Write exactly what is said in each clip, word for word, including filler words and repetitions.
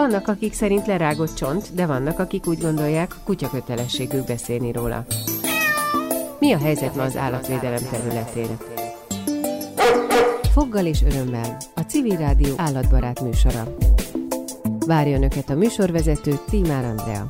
Vannak, akik szerint lerágott csont, de vannak, akik úgy gondolják, kutya kötelességük beszélni róla. Mi a helyzet ma az állatvédelem területén? Foggal és örömmel, a Civil Rádió állatbarát műsora. Várja Önöket a műsorvezető Tímár Andrea.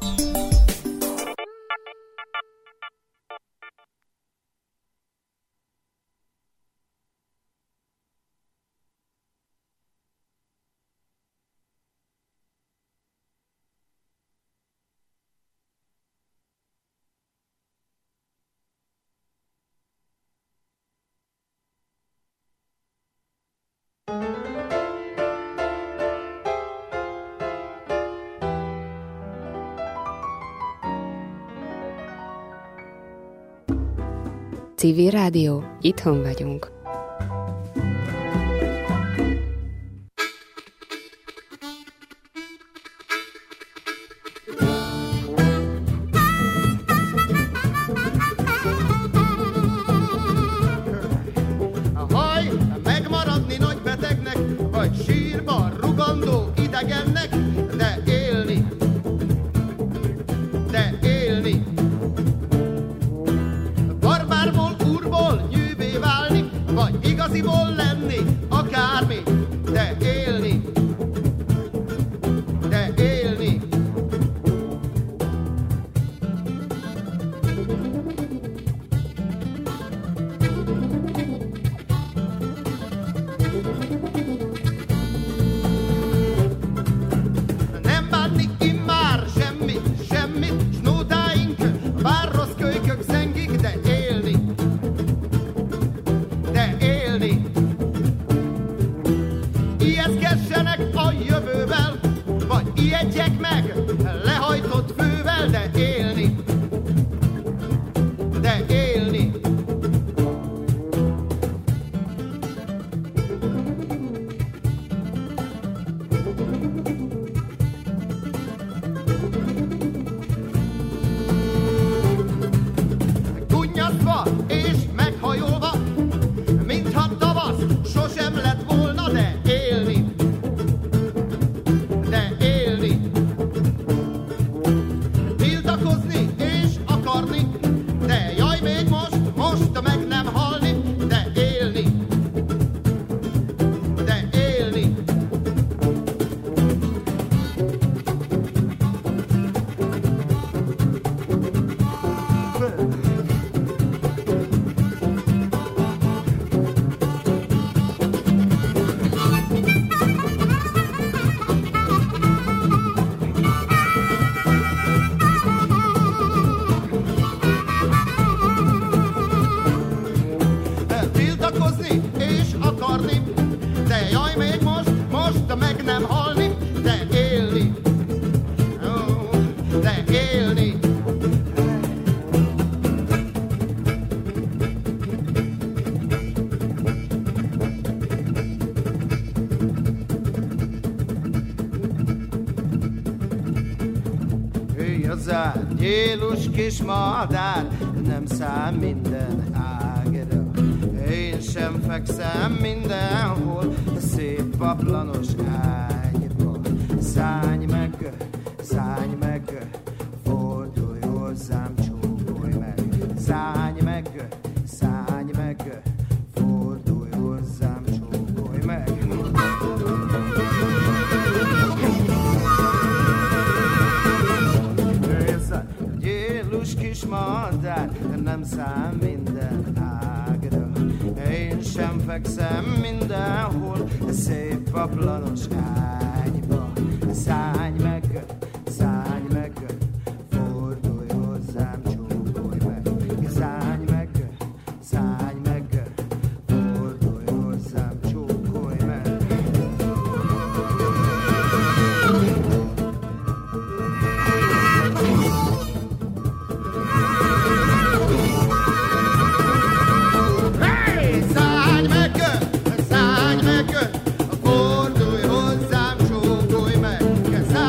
Civil Rádió, itthon vagyunk. Ahaj, megmaradni nagy betegnek, vagy sírban rugandó idegennek, de élni, de élni. Barbárból, úrból nyűvé válni, vagy igaziból lenni, akármi, de élni, de élni. Nem bánni immár semmi, semmit, s nótáink, bár rossz kölykök zengik, de élni, de élni. Ijeszgessenek a jövővel, vagy ijedjek meg lehajtott fővel, de élni, de élni. Gunnyasztva és meghajolva, mintha tavasz sosem lett volna, de élni, de élni. Tiltakozni és akarni, de jaj, még most, most meg nem halni, de élni, de élni. Tiltakozni és akarni, de jaj, még most, most meg nem halni, de élni, ó, de élni. Ő az ágyélus kis madár, nem szám minden ágra. Én sem fekszem mindenhol, szép paplanos ágyba. Szállj meg, szállj meg, fordulj hozzám, csókolj meg. Szállj meg, szállj meg, fordulj hozzám, csókolj meg. Ez a gyélus kis madár, nem szám minden ágra. Én sem fekszem mindenhol, szép paplanos ágyba. Szállj meg, szállj meg, fordulj hozzám, csókolj meg. Szállj meg, szállj meg, fordulj hozzám, csókolj meg. Hey, szállj meg, szállj meg, fordulj hozzám, csókolj meg.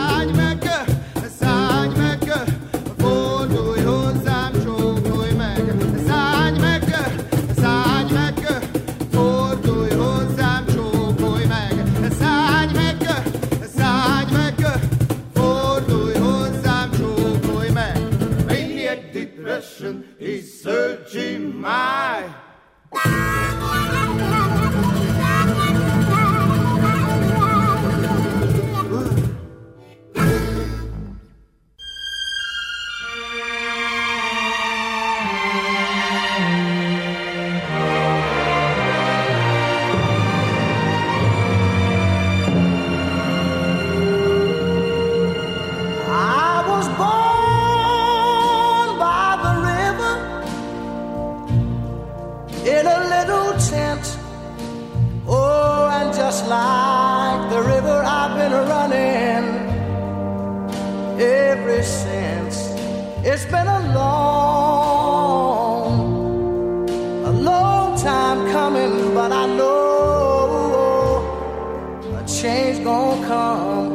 ever since. It's been a long, a long time coming, but I know a change gonna come.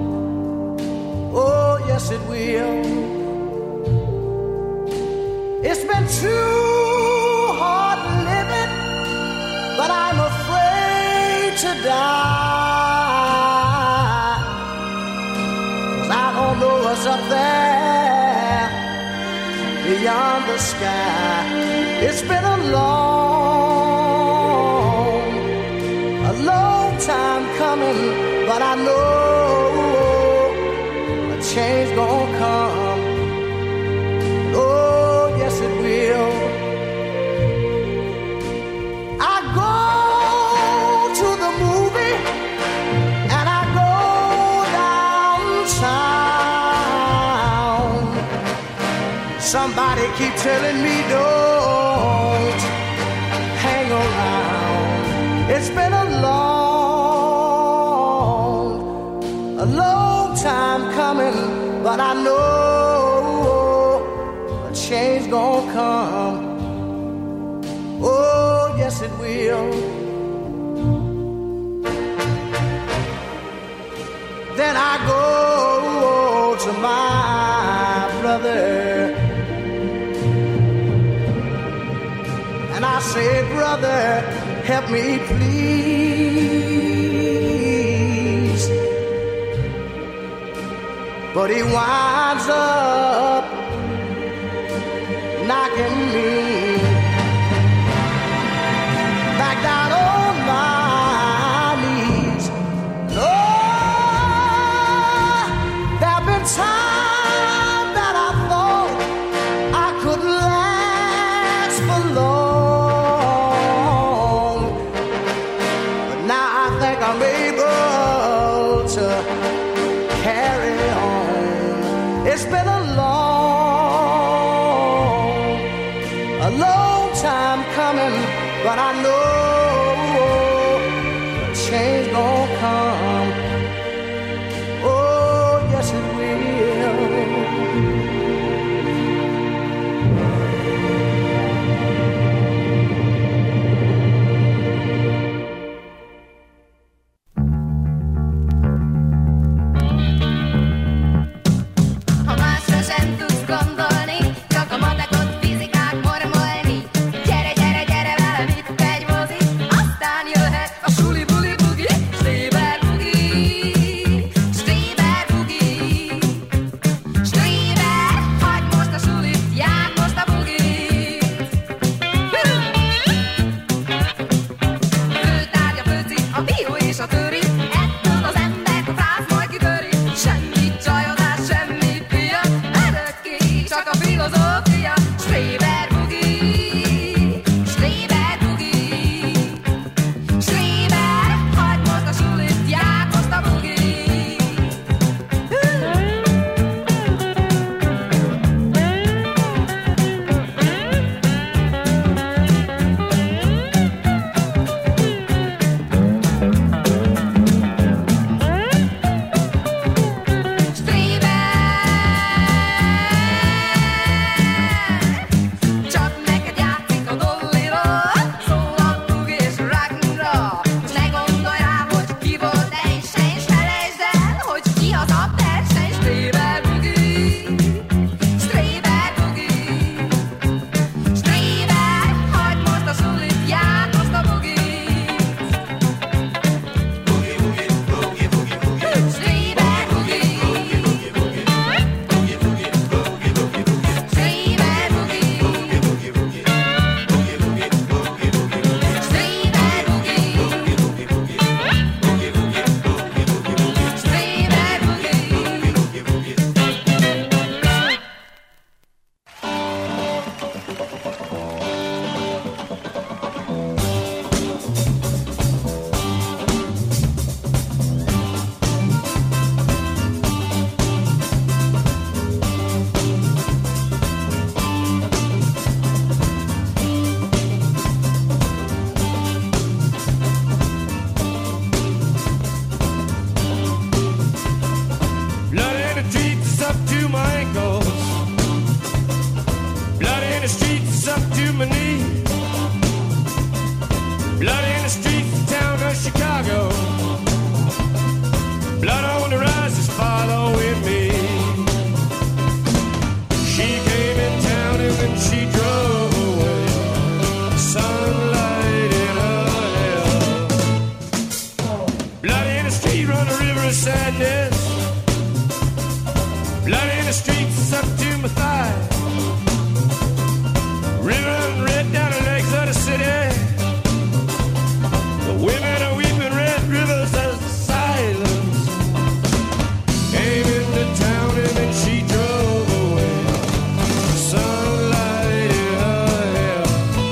Oh, yes it will. It's been too hard living, but I'm afraid to die. 'Cause I don't know what's up there beyond the sky. It's been a long, a long time coming, but I know a change gonna come. Oh, yes it will. I go to the movie and I go downtown. Somebody keep telling me don't hang around. It's been a long, a long time coming, but I know a change gonna come. Oh, yes it will. Then I go to my brother and I say, brother, help me please. But he winds up knocking me back down on my knees. Lord, there've been times that I thought I could last for long, but now I think I'm able to carry on. It's been a long, a long time coming, but I know a change gonna come. Oh, yes it will. Blood in the street, run a river of sadness. Blood in the streets up to my thigh. River and red down the legs of the city. The women are weeping red rivers of silence. Came into town and then she drove away. Sunlight in her hair.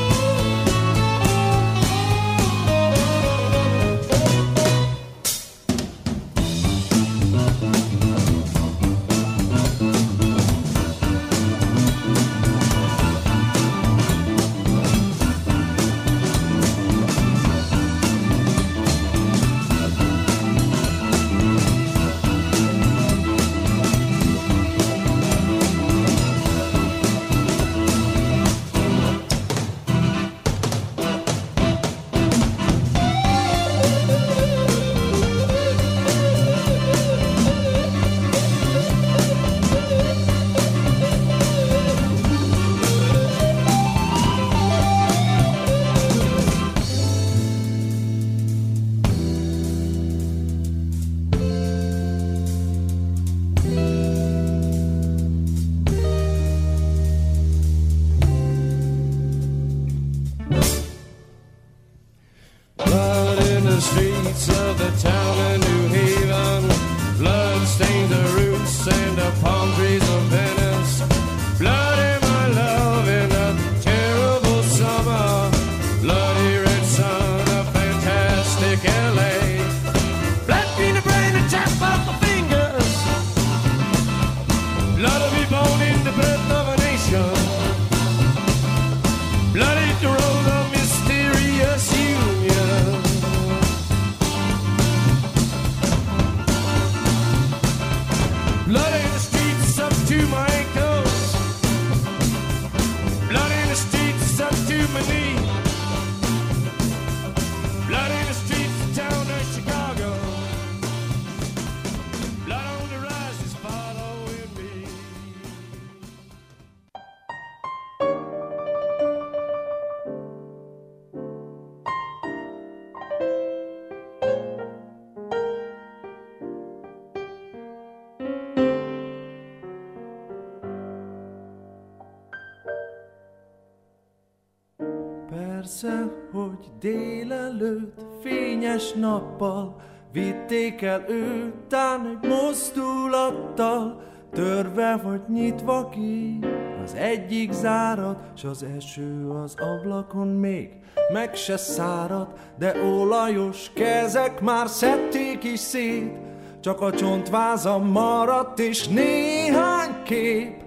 Persze, hogy délelőtt fényes nappal vitték el őt, tán egy mozdulattal, törve vagy nyitva ki az egyik zárat, s az eső az ablakon még meg se szárad, de olajos kezek már szedték is szét, csak a csontváza maradt és néhány kép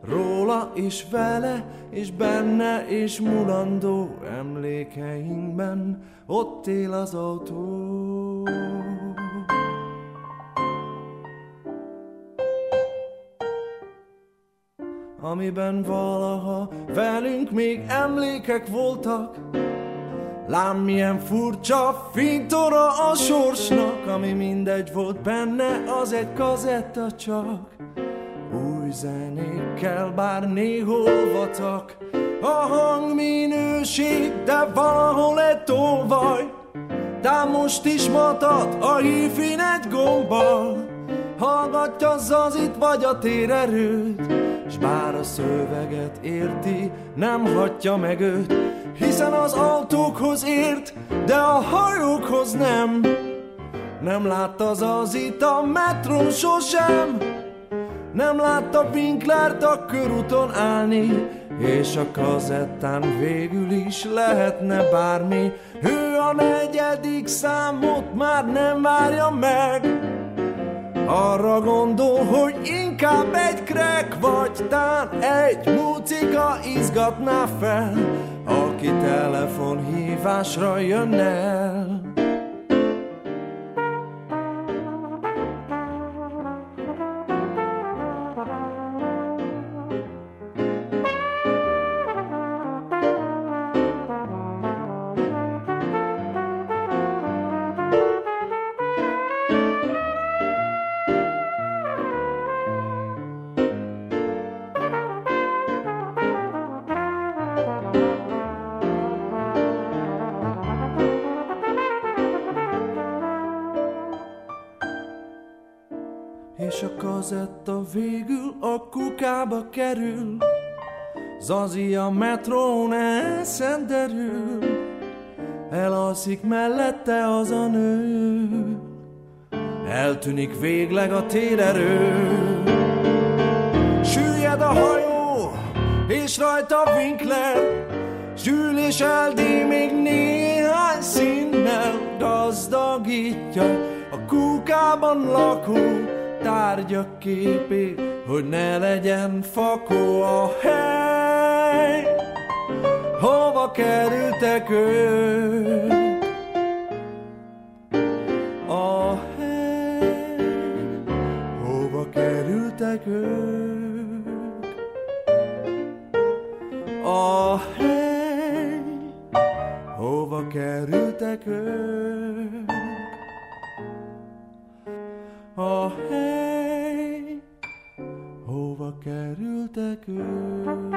róla és vele, és benne, és mulandó emlékeinkben ott él az autó. Amiben valaha velünk még emlékek voltak, lám milyen furcsa fintora a sorsnak, ami mindegy volt benne, az egy kazetta csak. Új zenékkel bár néhol vatak a hangminőség, de valahol egy tolvaj, de most is matad a hífin egy gombbal. Hallgatja Zazit vagy a térerőt, s bár a szöveget érti, nem hagyja meg őt, hiszen az autókhoz ért, de a hajókhoz nem. Nem látta Zazit a metrón sosem, nem látta Winklert a körúton állni, és a kazettán végül is lehetne bármi. Ő a negyedik számot már nem várja meg, arra gondol, hogy inkább egy crack vagy tán egy mucika izgatná fel, aki telefonhívásra jönne el. és a kazetta végül a kukába kerül. Zazi a metrón elszenderül, elalszik mellette az a nő, eltűnik végleg a térerő. Süllyed a hajó, és rajta Winkler, Zsül és Eldi még néhány színnel gazdagítja a kukában lakó tárgyak képét, hogy ne legyen fakó a hely, hova kerültek ők. A hely, hova kerültek ők. A hely, hova kerültek ők. A hely, hova kerültek ők.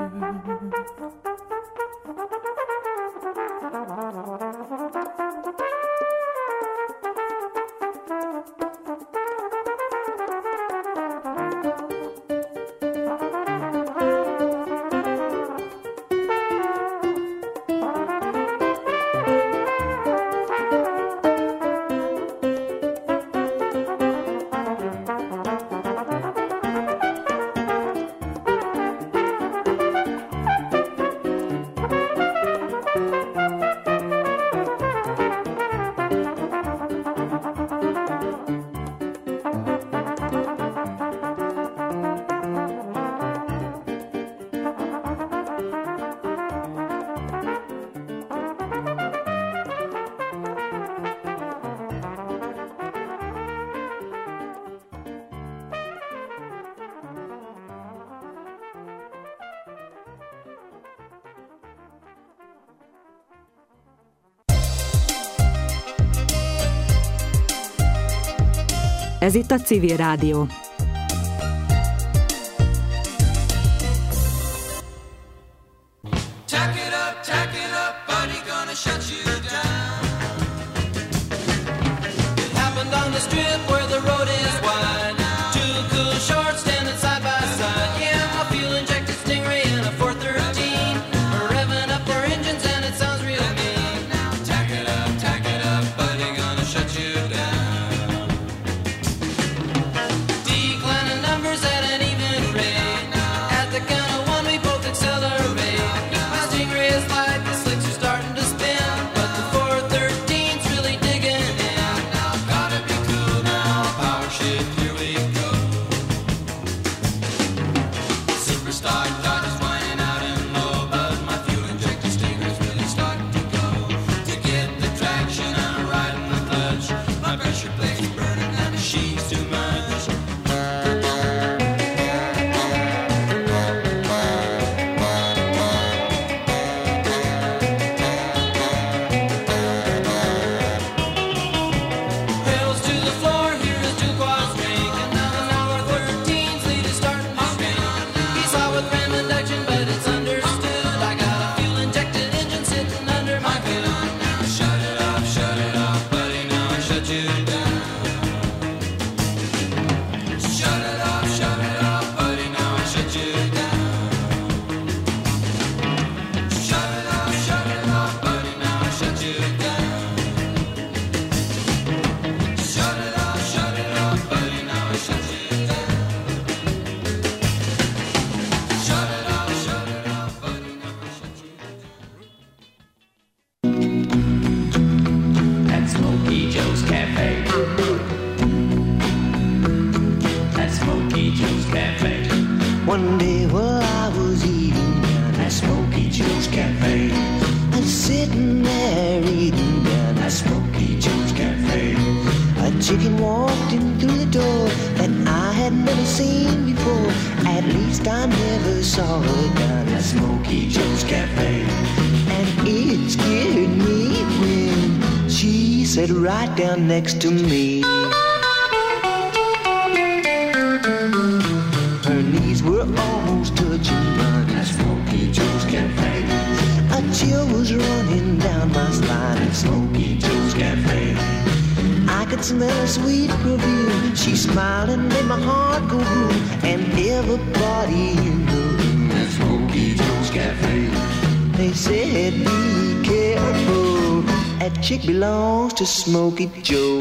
Ez itt a Civil Rádió. One day while I was eating down at Smokey Joe's Cafe, I was sitting there eating down at Smokey Joe's Cafe. A chicken walked in through the door that I had never seen before. At least I never saw her down at Smokey Joe's Cafe. And it scared me when she sat right down next to me. Her knees were almost touching mine at Smokey Joe's Cafe. A chill was running down my spine at Smokey Joe's Cafe. I I could smell her sweet perfume. She smiled and made my heart go boom. And everybody in the room at Smokey Joe's Cafe, they said be careful, that chick belongs to Smokey Joe.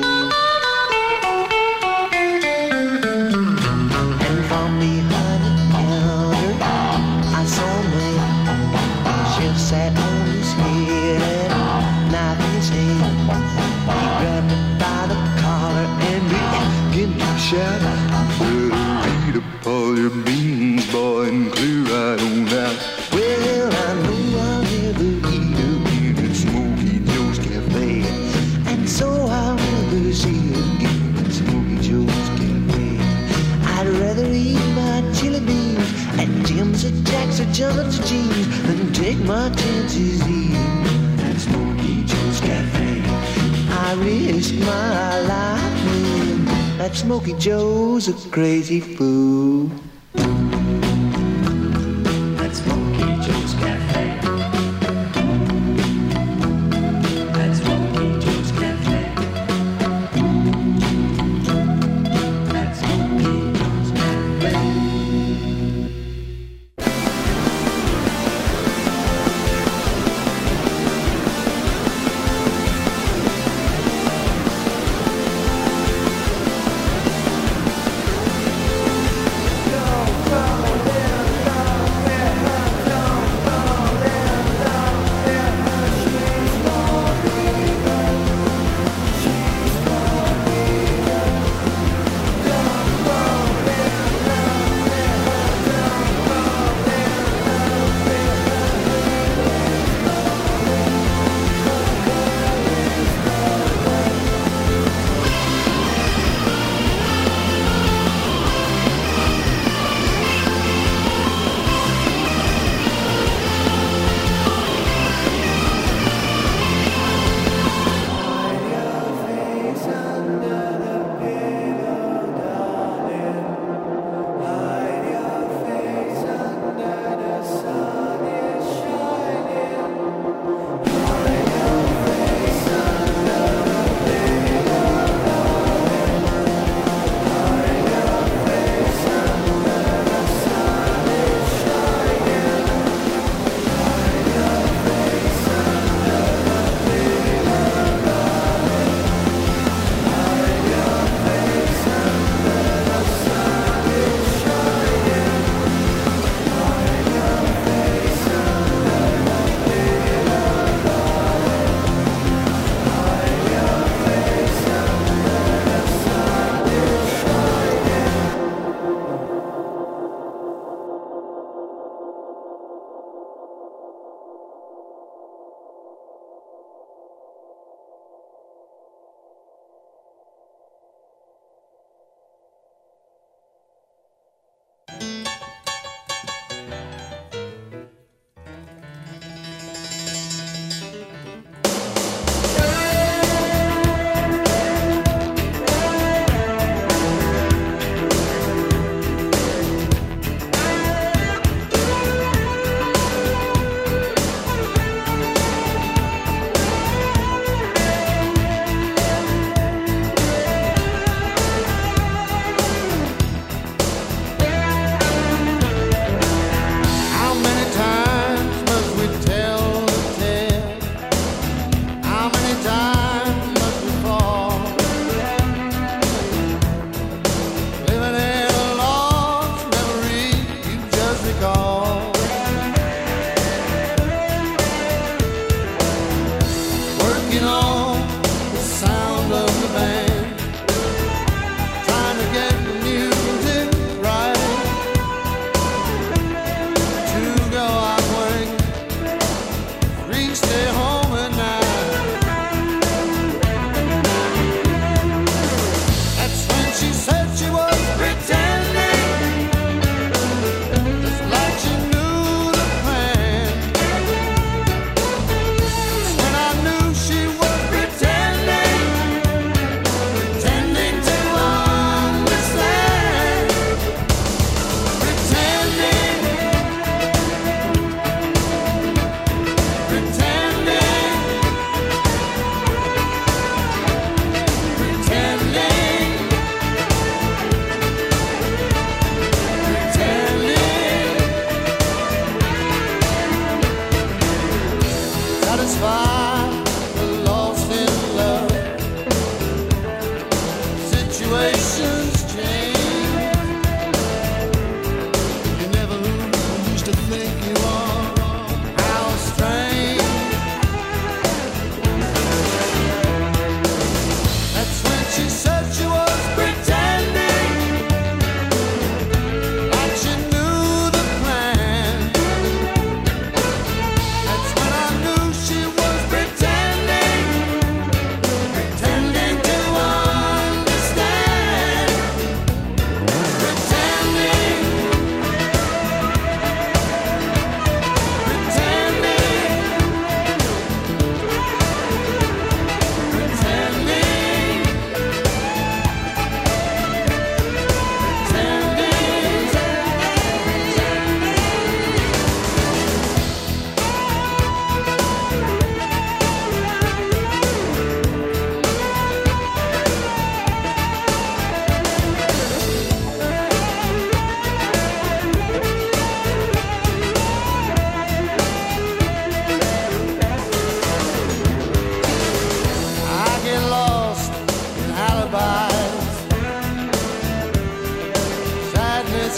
And from behind the counter I saw a man. Chef sat on his head and knife in his hand. He grabbed me by the collar and began to shout, "Better eat up all your beans, boy, and clear right on out." Well, I know I'll never eat again at Smokey Joe's Cafe, and so I'll never see again at Smokey Joe's Cafe. I'd rather eat my chili beans at Jim's or Jack's or John's or Jean's than take my chances eating at Smokey Joe's Cafe. I risk my life in that Smokey Joe's a crazy fool. That Smokey Joe's Cafe. That Smokey Joe's Cafe. That Smokey Joe's Cafe.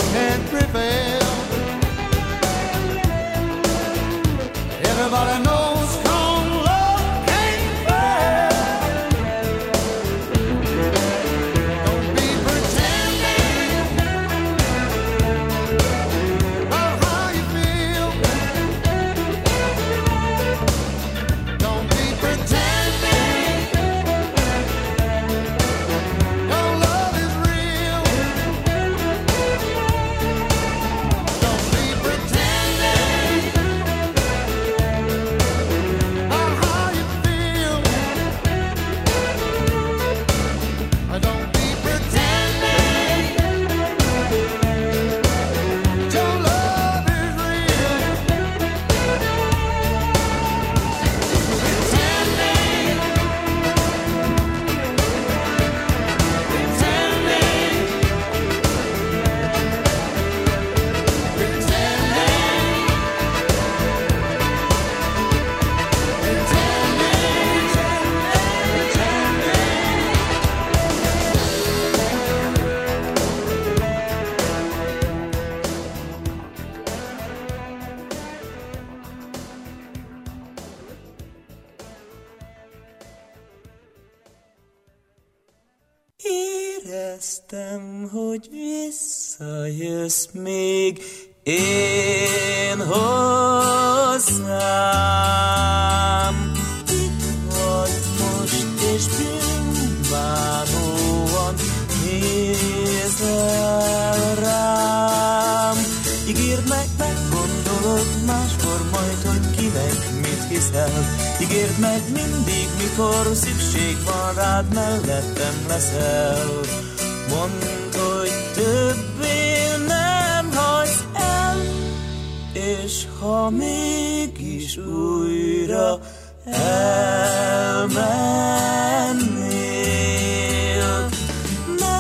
can't prevail. Everybody knows strong love can't fail. Don't be pretending about how you feel. Don't be pretending your love is real. Don't be pretending about how you feel. Don't be pretending your love is real. Pretending, Éreztem, hogy visszajössz még én hozzám. Itt vagy most, és bűnbánóan nézel rám. Ígérd meg, meggondolod máskor majd, hogy kinek mit hiszel. Ígérd meg mindig, mikor szükség van rád, mellettem leszel. Mondd, hogy többé nem hagysz el, és ha mégis újra elmegy,